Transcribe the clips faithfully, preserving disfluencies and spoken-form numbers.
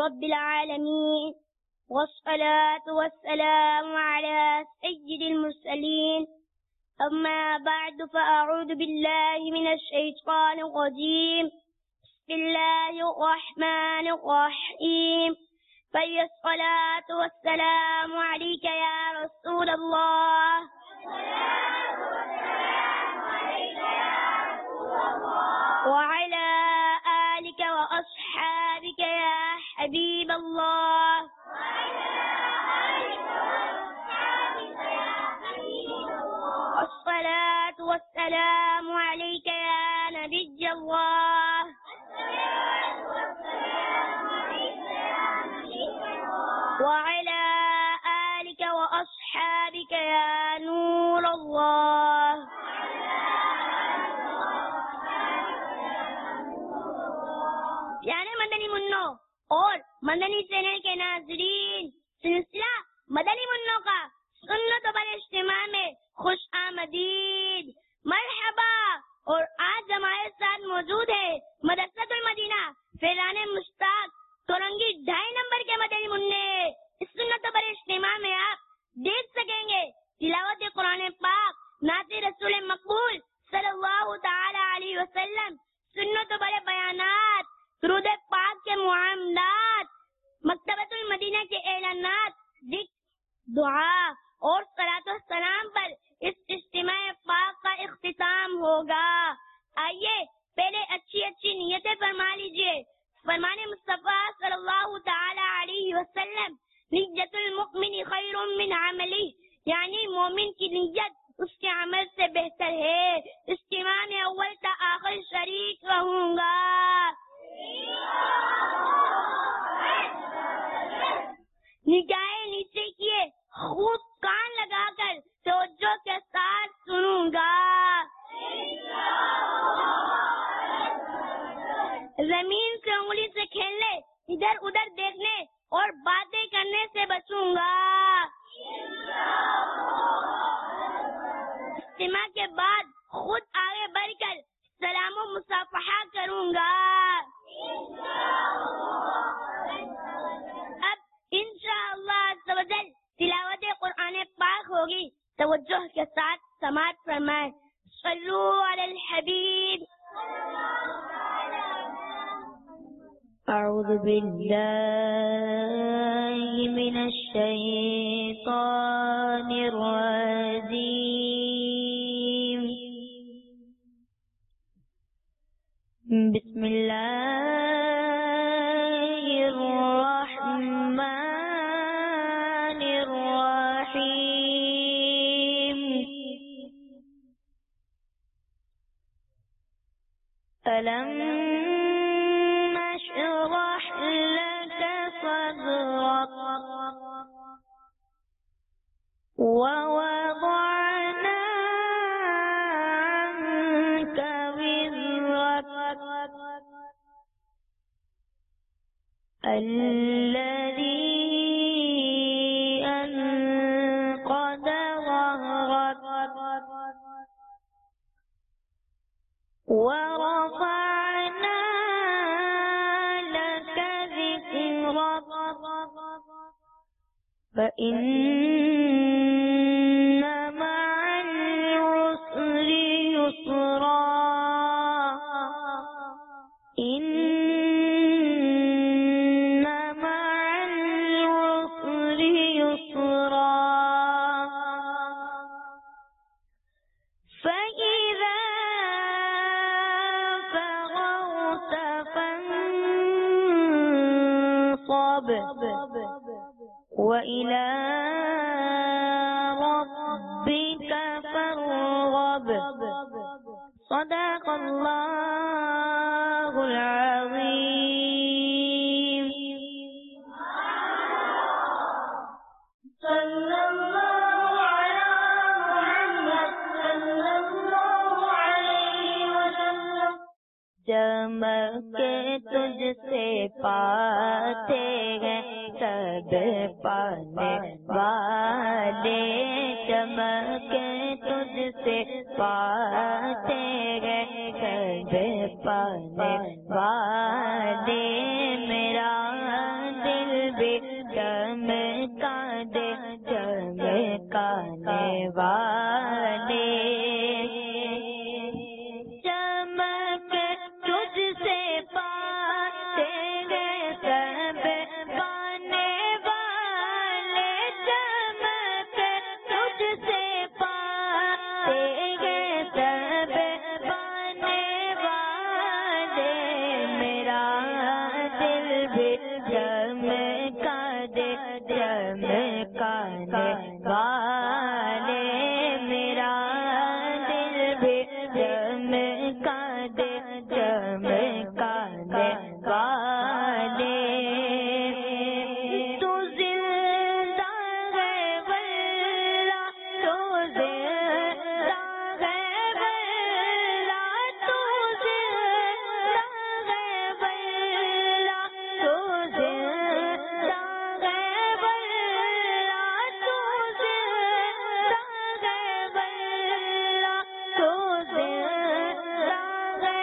رب العالمين والصلاة والسلام على سيد المرسلين أما بعد فأعوذ بالله من الشيطان الرجيم بسم الله الرحمن الرحيم فهي الصلاة والسلام عليك يا رسول الله وعلى آلك وأصحابك يا حبيب الله الصلاة والسلام عليك يا نبي الله وعلى آلك وأصحابك يا نور الله یعنی مدنی منوں اور مدنی چینل کے ناظرین، سلسلہ مدنی منوں کا سنت بر اجتماع میں خوش آمدید، مرحبا۔ اور آج ہمارے ساتھ موجود ہے مدرسۃ المدینہ فیضان مشتاق تورنگی ڈھائی نمبر کے مدنی منع۔ اس سنت بر اجتماع میں آپ دیکھ سکیں گے تلاوت قرآن پاک، نعت رسول مقبول صلی اللہ تعالی علیہ وسلم، سنت بر بیانات، درود پاک کے معاملات، مکتبۃ المدینہ کے اعلانات، ذکر، دعا اور صلاۃ و سلام پر اس اجتماع پاک کا اختتام ہوگا۔ آئیے پہلے اچھی اچھی نیتیں فرما لیجیے۔ فرمان مصطفیٰ صلی اللہ تعالی علیہ وسلم، نیت المؤمن خیر من عملہ، یعنی مومن کی نیت اس کے عمل سے بہتر ہے۔ اجتماع میں اول تا آخر شریک رہوں گا۔ نگاہیں نیچے کیے، خوب کان لگا کر توجہ کے ساتھ سنوں گا۔ زمین سے انگلی سے کھیلنے، ادھر ادھر دیکھنے اور باتیں کرنے سے بچوں گا۔ اجتماع کے بعد خود آگے بڑھ کر سلام و مصافحہ کروں گا۔ اب انشاءاللہ عز و جل تلاوت قرآن پاک ہوگی، توجہ کے ساتھ سماعت فرمائیں۔ صلو علی الحبیب۔ اعوذ باللہ من الشیطان الرجیم، بسم اللہ الرحمن الرحیم۔ ألم نشرح لك صدرك ووضعنا عنك وزرك الذي أنقض ظهرك ورفعنا لك ذكرك فإن مع العسر يسرا إن مع العسر يسرا فإذا فرغت فانصب وإلى ربك فارغب صدق الله العظيم صلى الله على محمد صلى الله عليه وسلم چمک تجھ سے پاتے ہیں سب پانے والے، چمک تجھ سے پاتے ہیں سب پانے والے، میرا والے میرا دل بھی چمکا دے چمکا دے والے تو زندہ ہے واللہ تو زندہ ہے واللہ تو زندہ ہے واللہ تو زندہ ہے واللہ تو زندہ ہے واللہ تو زندہ ہے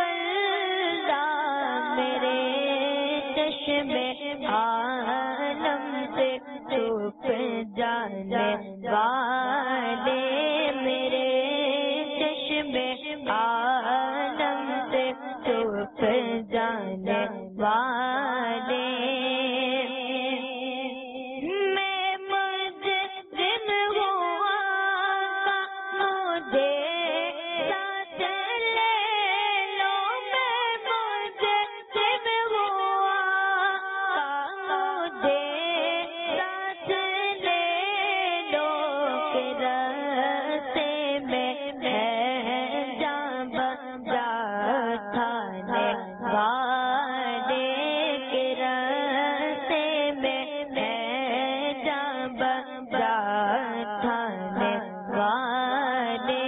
واللہ میرے چشمے عالم سے چھپ جانے والے میرے چشمے عالم سے چھپ جانے والے میں مجرم ہوں آقا مجھے ساتھ لے لو میں مجرم ہوں آقا مجھے ساتھ لے لو کہ راستے میں ہے جاں بجا تھانے والے کے راستے میں ہے جاں بجا تھانے والے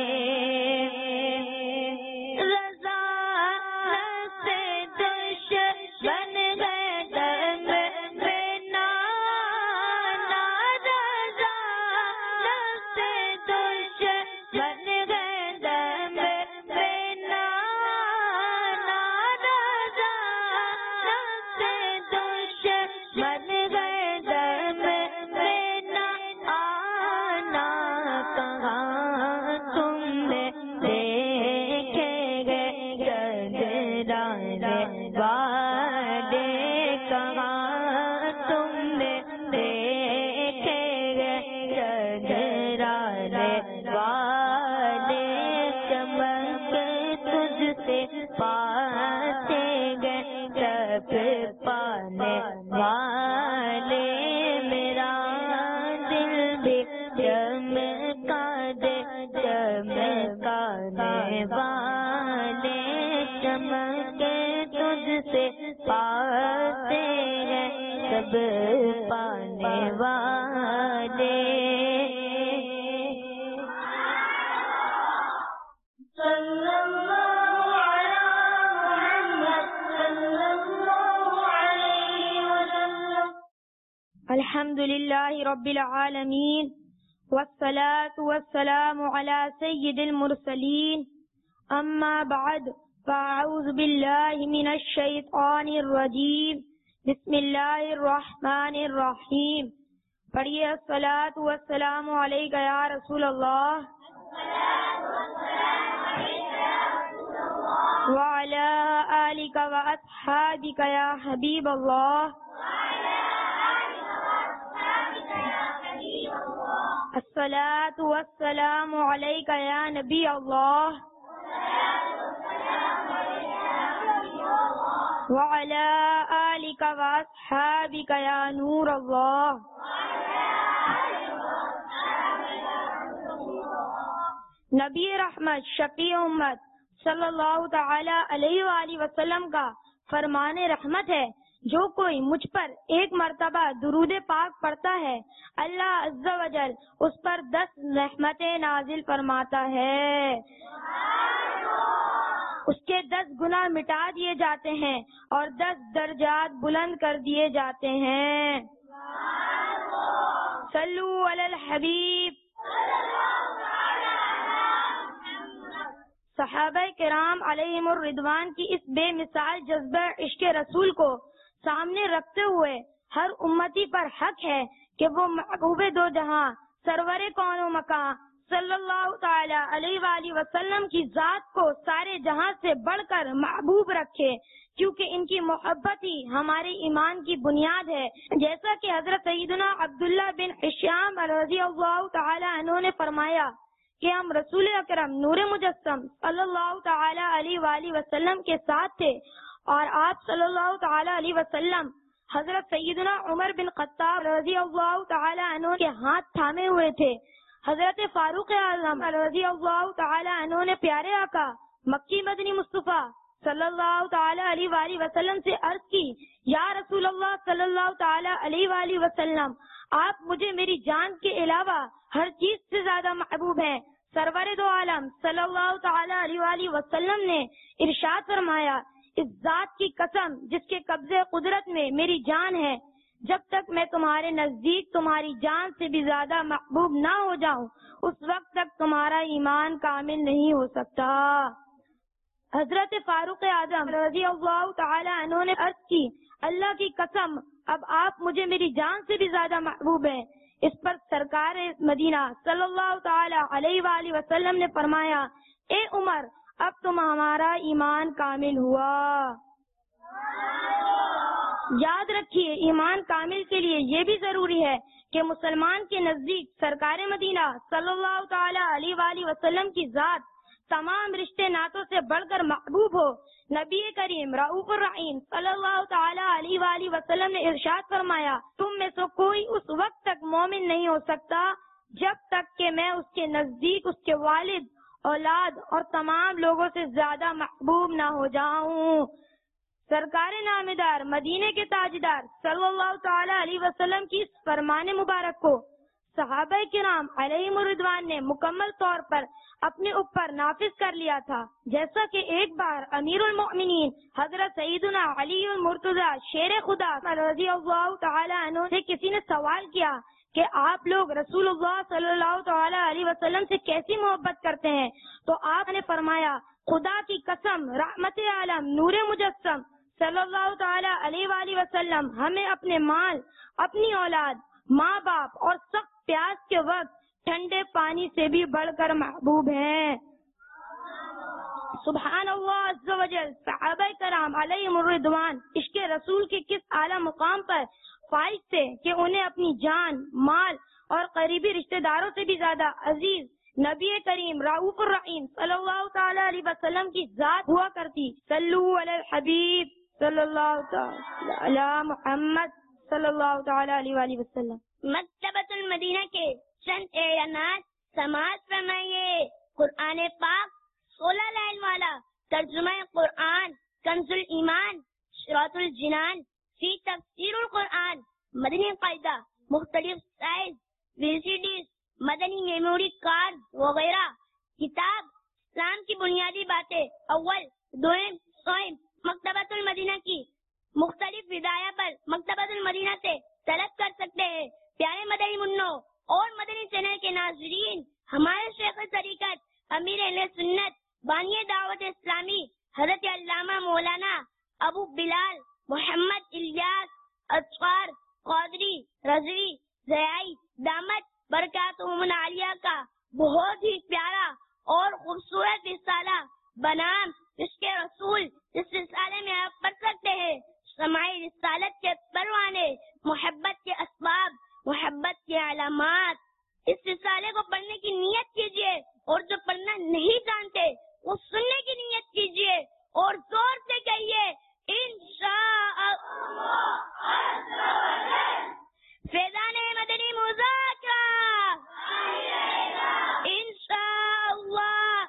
رضا سے دشمن گئے دم میں نانا رضا سے دشمن گئے دم میں نانا رضا سے دشمن گئے دم میں آنا کہاں تم نے دیکھے گئے گجرانے والے کہاں تم نے دیکھے گئے گجرانے والے چمک تجھ سے پاتے گئے جب پانے والے میرا دل بھی چمکا دے چمکانے والے چمک تجھ سے پاتے گئے سب پانے والے صلی اللہ علی محمد صلی اللہ علیہ وسلم الحمد للہ رب العالمین والصلاة والسلام على سید المرسلین اما بعد فاعوذ باللہ من الشیطان الرجیم بسم اللہ الرحمن الرحیم پڑھیے الصلاة والسلام علیک یا رسول اللہ وعلى آلك وأصحابك يا حبيب الله الصلاة والسلام عليك يا نبي الله وعلى آلك وأصحابك يا نور الله نبی رحمت شفیع امت صلی اللہ تعالی علیہ وآلہ وسلم کا فرمان رحمت ہے جو کوئی مجھ پر ایک مرتبہ درود پاک پڑھتا ہے اللہ عز و جل اس پر دس رحمتیں نازل فرماتا ہے، اس کے دس گناہ مٹا دیے جاتے ہیں اور دس درجات بلند کر دیے جاتے ہیں۔ صلو علی الحبیب۔ صحابہ کرام علیہم الرضوان کی اس بے مثال جذبہ عشق رسول کو سامنے رکھتے ہوئے ہر امتی پر حق ہے کہ وہ محبوب دو جہاں سرور کون و مکان صلی اللہ تعالی علیہ وآلہ وسلم کی ذات کو سارے جہاں سے بڑھ کر محبوب رکھے، کیونکہ ان کی محبت ہی ہمارے ایمان کی بنیاد ہے۔ جیسا کہ حضرت سیدنا عبداللہ بن حشام رضی اللہ تعالی عنہ نے فرمایا کہ ہم رسول اکرم نور مجسم صلی اللہ تعالی علیہ وآلہ وسلم کے ساتھ تھے اور آپ صلی اللہ تعالی علیہ وسلم حضرت سیدنا عمر بن خطاب رضی اللہ تعالی عنہ کے ہاتھ تھامے ہوئے تھے. حضرت فاروق اعظم رضی اللہ تعالی عنہ نے پیارے آقا مکی مدنی مصطفیٰ صلی اللہ تعالی علیہ وآلہ وسلم سے عرض کی، یا رسول اللہ صلی اللہ تعالی علیہ وآلہ وسلم، آپ مجھے میری جان کے علاوہ ہر چیز سے زیادہ محبوب ہیں. سرور دو عالم صلی اللہ تعالی علیہ وآلہ وسلم نے ارشاد فرمایا، اس ذات کی قسم جس کے قبضے قدرت میں میری جان ہے، جب تک میں تمہارے نزدیک تمہاری جان سے بھی زیادہ محبوب نہ ہو جاؤں اس وقت تک تمہارا ایمان کامل نہیں ہو سکتا. حضرت فاروق اعظم رضی اللہ تعالی عنہ نے عرض کی، اللہ کی قسم اب آپ مجھے میری جان سے بھی زیادہ محبوب ہیں. اس پر سرکار مدینہ صلی اللہ تعالی علیہ وآلہ وسلم نے فرمایا، اے عمر اب تم ہمارا ایمان کامل ہوا. یاد رکھیے ایمان کامل کے لیے یہ بھی ضروری ہے کہ مسلمان کے نزدیک سرکار مدینہ صلی اللہ تعالی علیہ وآلہ وسلم کی ذات تمام رشتے ناتوں سے بڑھ کر محبوب ہو. نبی کریم رؤوف الرحیم صلی اللہ تعالی علیہ وآلہ وسلم نے ارشاد فرمایا، تم میں سے کوئی اس وقت تک مومن نہیں ہو سکتا جب تک کہ میں اس کے نزدیک اس کے والد، اولاد اور تمام لوگوں سے زیادہ محبوب نہ ہو جاؤں. سرکار نامدار مدینے کے تاجدار صلی اللہ تعالی علیہ وسلم کی اس فرمان مبارک کو صحابہ کرام علیہم الرضوان نے مکمل طور پر اپنے اوپر نافذ کر لیا تھا. جیسا کہ ایک بار امیر المؤمنین حضرت سیدنا علی المرتضی شیر خدا رضی اللہ تعالی عنہ سے کسی نے سوال کیا کہ آپ لوگ رسول اللہ صلی اللہ تعالی علیہ وسلم سے کیسی محبت کرتے ہیں، تو آپ نے فرمایا، خدا کی قسم رحمت عالم نور مجسم صلی اللہ تعالی علیہ وآلہ وسلم ہمیں اپنے مال، اپنی اولاد، ماں باپ اور سخت پیاس کے وقت ٹھنڈے پانی سے بھی بڑھ کر محبوب ہیں. سبحان اللہ عز و جل. صحابہ کرام علیہم الرضوان عشق رسول کے کس اعلیٰ مقام پر فائز تھے کہ انہیں اپنی جان، مال اور قریبی رشتہ داروں سے بھی زیادہ عزیز نبی کریم رؤوف الرحیم صلی اللہ تعالی علیہ وسلم کی ذات ہوا کرتی. صلو علی الحبیب صلی اللہ تعالی علی محمد صلی اللہ تعالی علیہ وآلہ وسلم. مکتبۃ المدینہ کے چند اعلانات سماعت فرمائیے. قرآن پاک سولہ لائن والا ترجمہ قرآن کنز الایمان شراط الجنان فی تفسیر القرآن مدنی قاعدہ مختلف size V C Ds Madani memory card وغیرہ. کتاب اسلام کی بنیادی باتیں اول دوئم سوئم مکتبۃ المدینہ کی مختلف ہدایہ پر مکتبۃ المدینہ سے طلب کر سکتے ہیں. پیارے مدنی منوں اور مدنی چینل کے ناظرین، ہمارے شیخ طریقت امیر اہل سنت بانی دعوت اسلامی حضرت علامہ مولانا ابو بلال محمد الیاس اصغر قادری رضوی ضیائی دامت برکاتہم العالیہ کا بہت ہی پیارا اور خوبصورت رسالہ بنام عشق رسول اس رسالے میں آپ پڑھ سکتے ہیں. سماعی رسالت کے پروانے، محبت کے اسباب، محبت کے علامات. اس رسالے کو پڑھنے کی نیت کیجیے اور جو پڑھنا نہیں جانتے وہ سننے کی نیت کیجیے اور زور سے کہیے انشاءاللہ. فیضان مدنی مذاکرہ انشاءاللہ.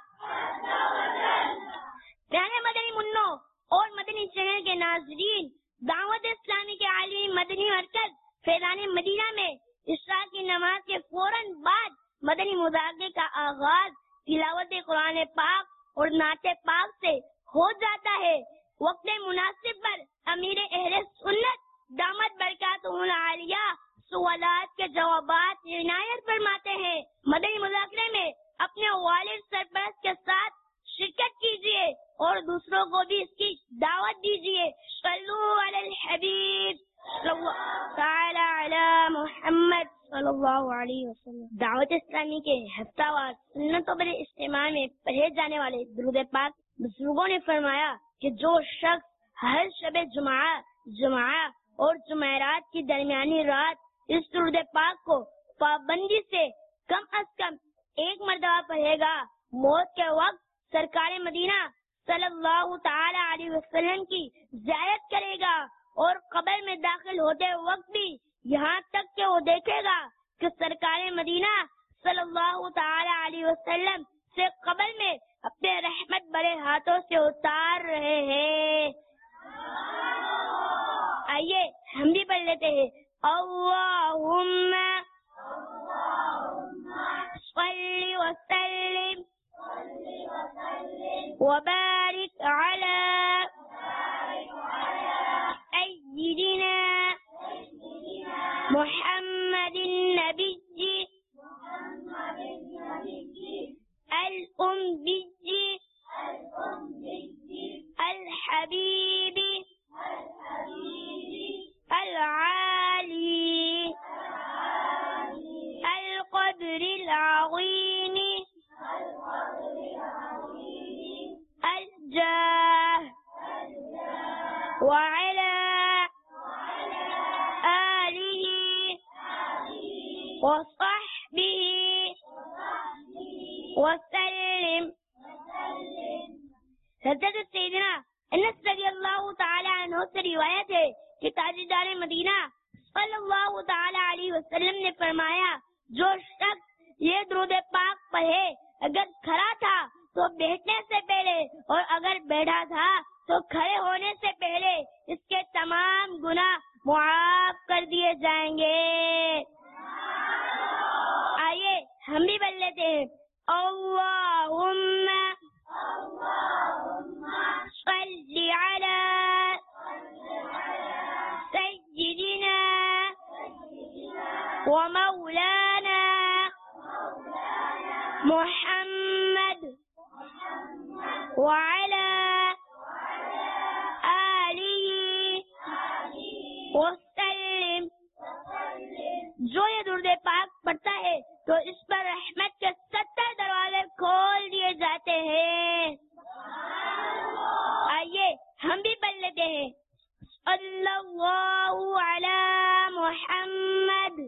پیارے مدنی منوں اور مدنی چینل کے ناظرین، دعوت اسلامی کے عالی مدنی مرکز فیضان مدینہ میں عشاء کی نماز کے فوراً بعد مدنی مذاکرے کا آغاز تلاوت قرآن پاک اور نعت پاک سے ہو جاتا ہے. وقت مناسب پر امیر اہل سنت دامت برکاتہم العالیہ سوالات کے جوابات عنایت فرماتے ہیں. مدنی مذاکرے میں اپنے والد سرپرست کے ساتھ شرکت کیجیے اور دوسروں کو بھی اس کی دعوت دیجیے. صلو علی الحبیب صلی اللہ تعالی علی محمد صلی اللہ علیہ وسلم. دعوت اسلامی کے ہفتہ وار سنتوں پر اجتماع میں پڑھے جانے والے درود پاک بزرگوں نے فرمایا کہ جو شخص ہر شب جمعہ جمعہ اور جمعرات کی درمیانی رات اس درود پاک کو پابندی سے کم از کم ایک مرتبہ پڑھے گا، موت کے وقت سرکار مدینہ صلی اللہ تعالی علیہ وسلم کی زیارت کرے گا اور قبر میں داخل ہوتے وقت بھی یہاں تک کہ وہ دیکھے گا کہ سرکار مدینہ صلی اللہ تعالی علیہ وسلم سے قبر میں اپنے رحمت بھرے ہاتھوں سے اتار رہے ہیں. آئیے ہم بھی پڑھ لیتے ہیں. اللہم صلی وسلم وبارک علی سیدنا محمد النبی الأمي الحبيب العالي القدر العظيم الجاه وعلى آله وصحبه وسلم. حضرت سیدنا انس رضی اللہ تعالی عنہ سے روایت ہے کہ تاجدار مدینہ صلی اللہ تعالی علیہ وسلم نے فرمایا جو شخص یہ درود پاک پڑھے اگر کھڑا تھا تو بیٹھنے سے پہلے اور اگر بیٹھا تھا تو کھڑے ہونے سے پہلے اس کے تمام گناہ معاف کر دیے جائیں گے. آئیے ہم بھی پڑھ لیتے ہیں. اللہم صلی علی سیدنا ومولانا محمد وعلی آلہ وسلم. جو یہ درود پاک پڑھتا ہے تو اس پر رحمت کے ستر دروازے کھول دیے جاتے ہیں. آئیے ہم بھی پڑھ لیتے ہیں. صلی اللہ علی محمد.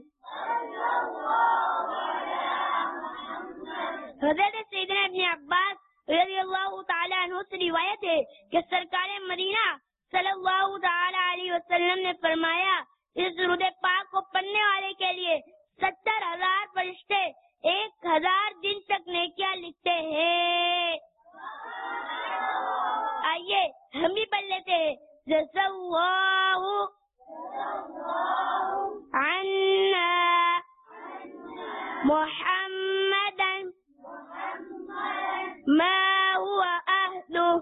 حضرت سیدنا ابن عباس رضی اللہ تعالی عنہ سے روایت ہے کہ سرکار مدینہ صلی اللہ تعالی علیہ وسلم نے فرمایا اس درود پاک کو پڑھنے والے کے لیے ستر ہزار فرشتے ایک ہزار دن تک نیکیاں لکھتے ہیں. آئیے ہم بھی پڑھ لیتے ہیں. جزا اللہ عنا محمدا ما هو اہلہ.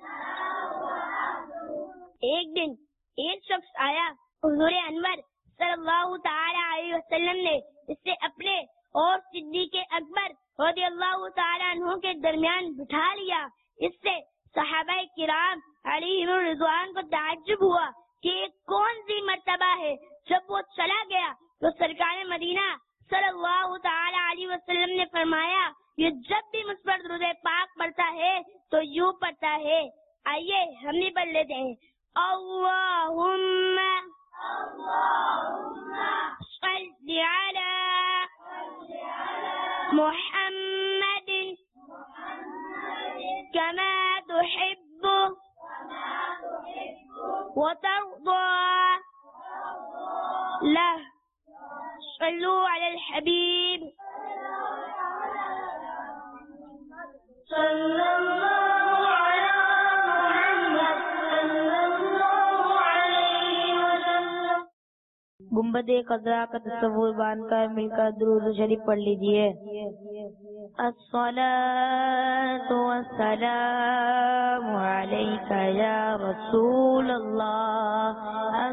ایک دن ایک شخص آیا. حضور انور صلی اللہ تعالی علیہ وسلم نے اس سے اپنے اور صدیق اکبر رضی اللہ تعالی عنہ کے درمیان بٹھا لیا. اس سے صحابہ کرام علیہم الرضوان کو تعجب ہوا کہ یہ کون سی مرتبہ ہے. جب وہ چلا گیا تو سرکار مدینہ صلی اللہ تعالی علیہ وسلم نے فرمایا یہ جب بھی مجھ پر درود پاک پڑھتا ہے تو یوں پڑھتا ہے. آئیے ہم بھی پڑھ لیتے ہیں. اللہم صلی علی محمد کما تحب وترضى له. صلوا علی الحبیب صلی اللہ علی محمد صلی اللہ علیہ وسلم. گنبد خضرا کا تصور باندھ کر مل کر درود شریف پڑھ لیجیے. الصلاۃ والسلام علیک یا رسول اللہ.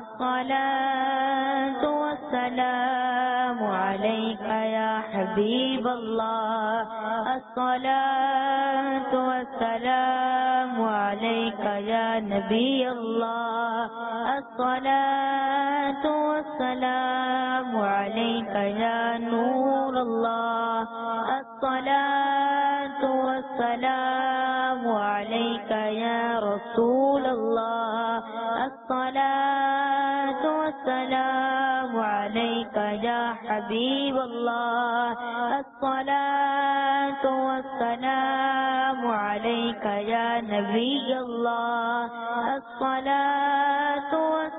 الصلاۃ والسلام علیک یا حبیب اللہ. الصلاۃ والسلام علیک یا نبی اللہ. الصلاۃ والسلام علیک یا نور اللہ. الصلاۃ والسلام علیک یا رسول اللہ. الصلاۃ والسلام علیک یا حبیب اللہ. الصلاۃ والسلام علیک یا نبی اللہ. الصلاۃ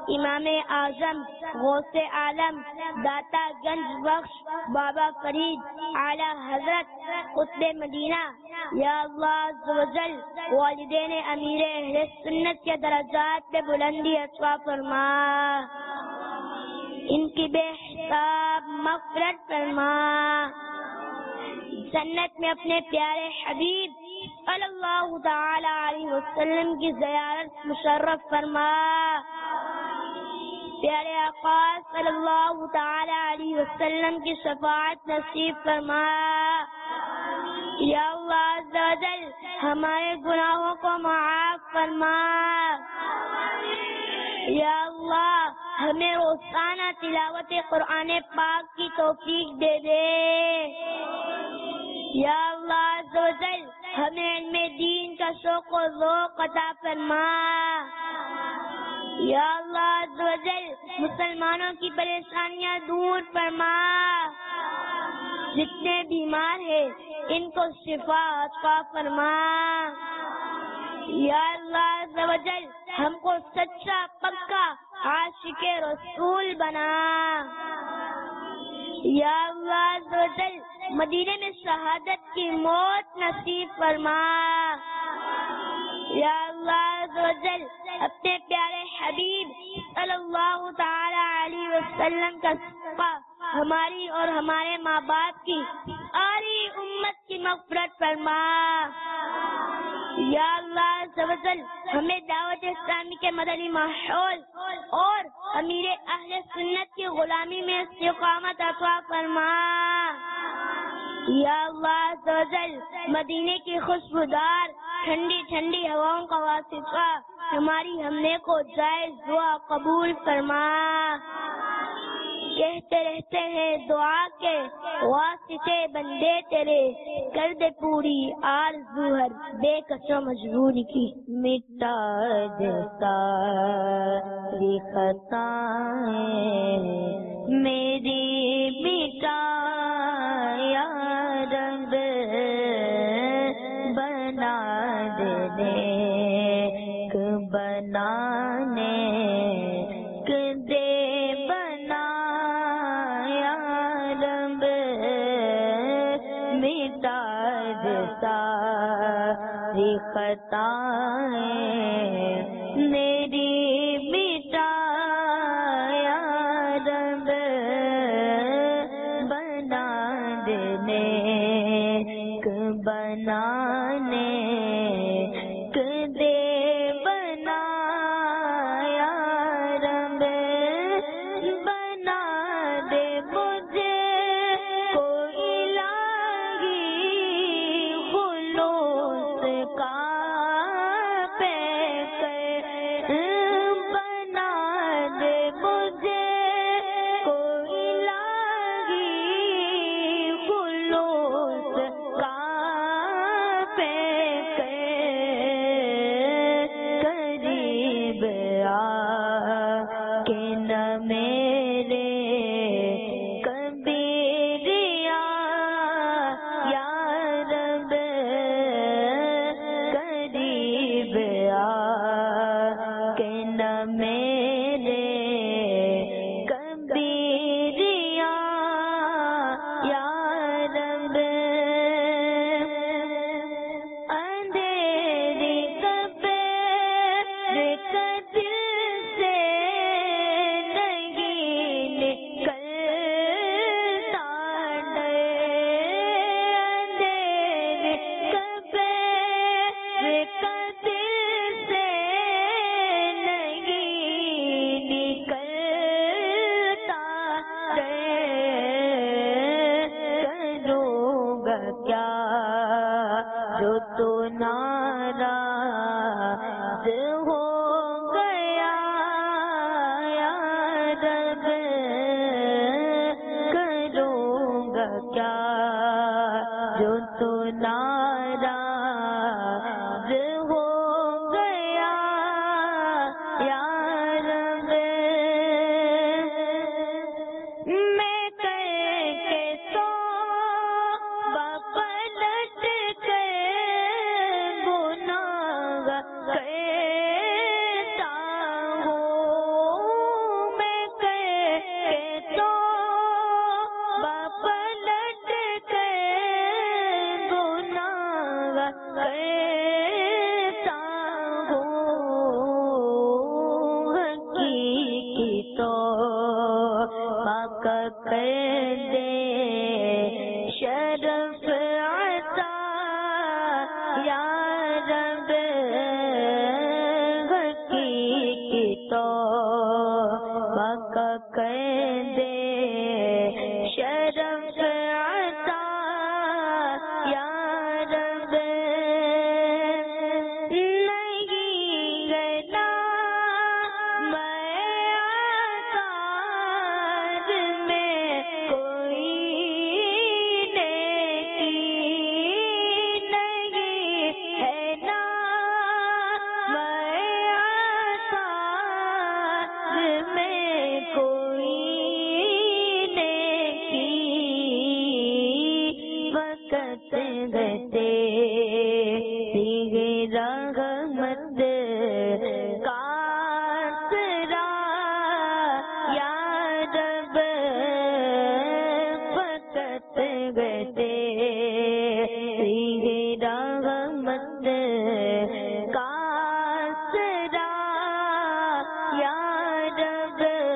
امام اعظم غوث عالم داتا گنج بخش بابا فرید اعلی حضرت قطب مدینہ، یا اللہ عز و جل والدین امیر اہل سنت کے درجات پہ بلندی عطا فرما، ان کی بے حساب مغفرت فرما، جنت میں اپنے پیارے حبیب صلی اللہ تعالی علیہ وسلم کی زیارت مشرف فرما، پیارے آقا صلی اللہ تعالی علیہ وسلم کی شفاعت نصیب فرما، یا اللہ عز و جل ہمارے گناہوں کو معاف فرما، یا اللہ ہمیں روزانہ تلاوت قرآن پاک کی توفیق دے دے، یا اللہ عز و جل ہمیں علم دین کا شوق و ذوق عطا فرما، یا اللہ عز و جل مسلمانوں کی پریشانیاں دور فرما، جتنے بیمار ہیں ان کو شفا عطا فرما، یا اللہ عز و جل ہم کو سچا پکا عاشق رسول بنا، یا اللہ عز و جل مدینے میں شہادت کی موت نصیب فرما، یا اللہ عز و جل اپنے پیارے حبیب صلی اللہ تعالی علیہ وسلم کا صدقہ ہماری اور ہمارے ماں باپ کی ساری امت کی مغفرت فرما، یا اللہ عز و جل ہمیں دعوت اسلامی کے مدنی ماحول اور امیر اہل سنت کی غلامی میں استقامت عطا فرما، یا اللہ عز و جل مدینے کی خوشبودار ٹھنڈی ٹھنڈی ہواؤں کا واسطہ ہماری ہمنے کو جائز دعا قبول فرما، کہتے رہتے ہیں دعا کے واسطے بندے تیرے، کر دے پوری آرزو ہر بے کسو مجبوری کی، مٹا دے ساری خطائیں میری مٹا یا رب، بنا دے نیک بنانے دے بنا یا رب، مٹا دے ساری خطائیں میری مٹا یا رب، بنا دے نیک بنانے دے بنا یا رب، بنا دے مجھے کوئی الہی خلوص کا پیکر، بنا دے مجھے کوئی الہی خلوص کا پیکر، قریب آ کے نہ میرے کبھی ریا یا رب، قریب آ کے نہ میرے کبھی ریا یا رب، اندھیری قبر کا دل سے نہیں نکلتا ڈر، اندھیری قبر کا دل سے نہیں نکلتا ڈر، کروں گا کیا جو تو ناراض ہو گیا یا رب، کروں گا کیا جو تو ناراض ہو گیا یا رب، میں کر کے توبہ پلٹ کر گناہ کرتا ہوں، تو پاک کر دے شرف عطا یا رب حقیقی تو پاک کر دے شرف عطا یا رب نہیں گلا میں آثار میں کوئی نیکی نہیں ہے نا میں آثار میں کوئی نیکی وقت گتے رحمت کا آسرا یا رب وقت گتے رحمت کا آسرا یا رب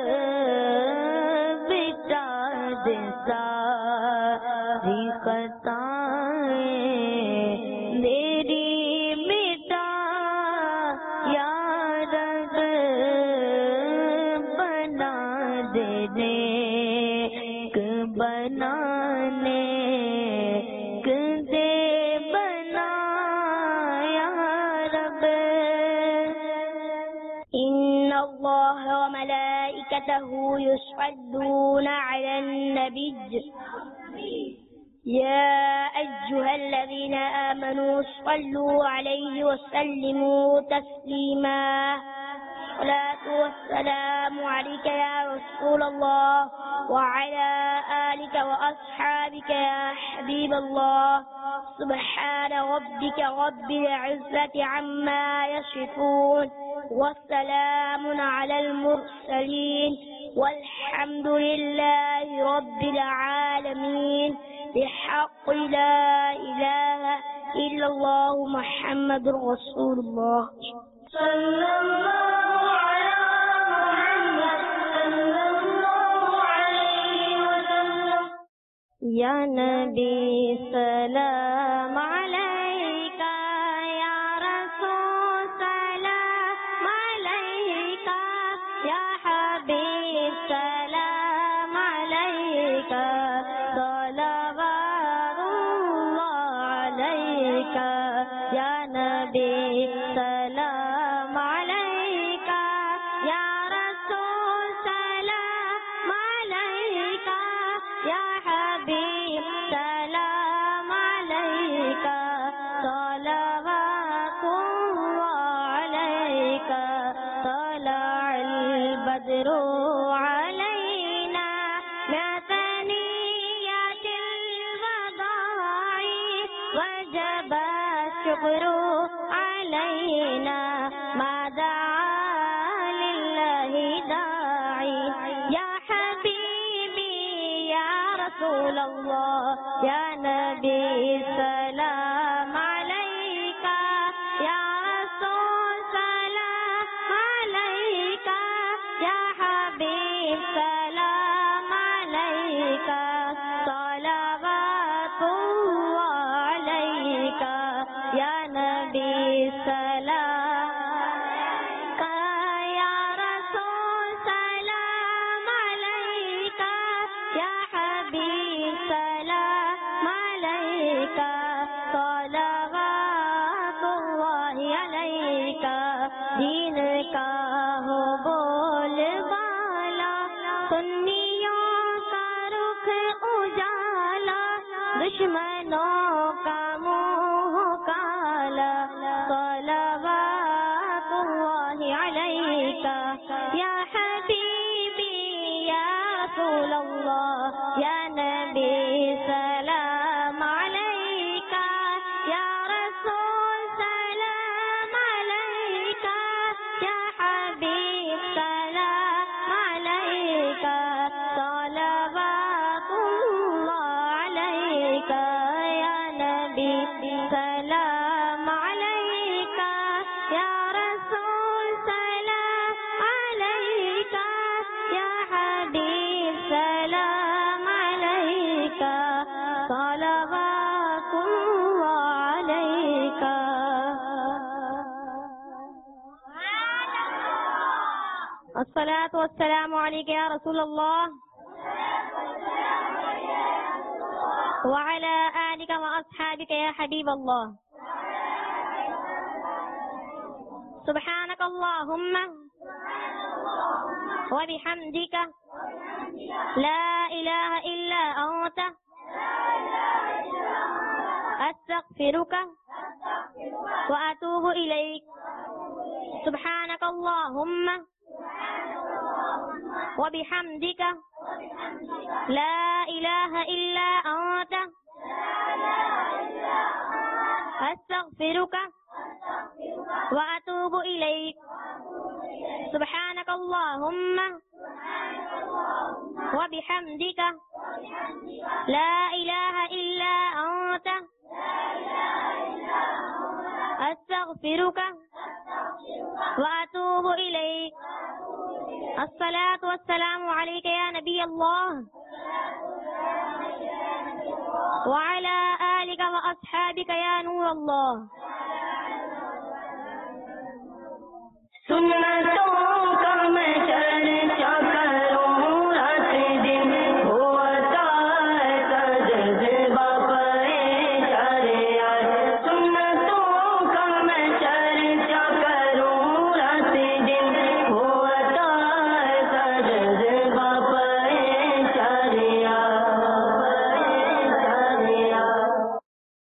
بچا دے ساری خطائیں میری مٹا یا رب بنا دے نیک بنانے دے بنا یا رب إن الله وملائكته يصلون على النبي يا أيها الذين آمنوا صلوا عليه وسلموا تسليما الصلاة والسلام عليك يا رسول الله وعلى آلك وأصحابك يا حبيب الله سبحان ربك رب العزة عما يصفون والسلام على المرسلين والحمد لله رب العالمين بحق لا إله إلا الله محمد رسول الله صلى الله على محمد صلى الله عليه وسلم یا نبی سلام علیک یا رسول سلام علیک یا حبیب سلام علیک صلوات اللہ علیک یا نبی سلام علیک یا رسول سلام علیک یا حبیب سلام علیک صلوات اللہ علیک طلع البدر علینا من ثنیات الوداع وجب الشکر علینا ما دعا للہ داعی یا حبیبی یا رسول اللہ یا نبی سلام علیک یا رسول سلام علیک یا حبیب سلام علیک صلوات اللہ علیک یا نبی سلام یا رسول سلام علیک یا حبیب سلام علیک صلوات اللہ علیک دین کا ہو بول بالا سنیوں کا رخ اجالا دشمنوں کا منہ کالا صلوات اللہ علیک یا حبیبی یا رسول اللہ یا نبی سلام علیک یا رسول سلام علیک یا حبیب سلام علیک صلوات اللہ علیک یا الصلاة والسلام عليك يا رسول الله وعلى آلك وأصحابك يا حبيب الله. سبحانك اللهم وبحمدك لا إله إلا أنت أستغفرك وأتوب إليك. سبحانك اللهم وبحمدك لا إله إلا أنت أستغفرك وأتوب إليك. سبحانك اللهم وبحمدك لا إله إلا أنت أستغفرك وأتوب إليك. الصلاة والسلام عليك يا نبي الله وعلى آلك وأصحابك يا نور الله. سنتوں